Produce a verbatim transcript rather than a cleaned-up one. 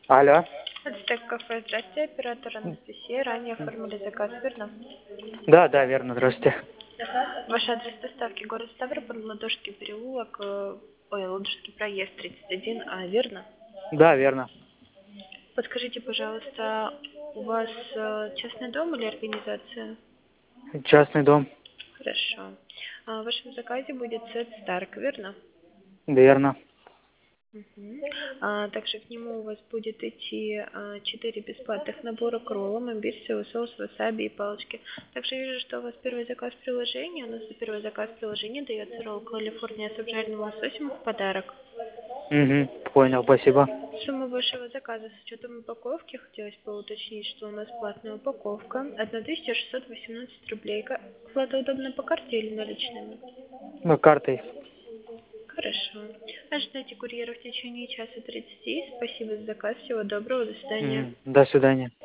Алло. Ацтек кафе, здрасте, оператор Анастасия. Ранее оформили заказ, верно? Да, да, верно, здравствуйте. Ваш адрес доставки город Ставрополь, Ладожский переулок, э, ой, Ладожский проезд тридцать один А, верно? Да, верно. Подскажите, пожалуйста, у вас э, частный дом или организация? Частный дом. Хорошо. А в вашем заказе будет сет Старк, верно? Верно. Мгм. А, также к нему у вас будет идти а, четыре бесплатных набора к роллам, имбирь, соевый соус, васаби и палочки. Также вижу, что у вас первый заказ приложения. У нас за первый заказ приложения дается ролл Калифорния с обжаренным лососем в подарок. Угу, понял, спасибо. Сумма вашего заказа с учетом упаковки, хотелось бы уточнить, что у нас платная упаковка, тысяча шестьсот восемнадцать рублей. Как оплата удобна по карте или наличными? Ну, картой. Хорошо. Ожидайте курьера в течение часа тридцати. Спасибо за заказ. Всего доброго. До свидания. Угу. До свидания.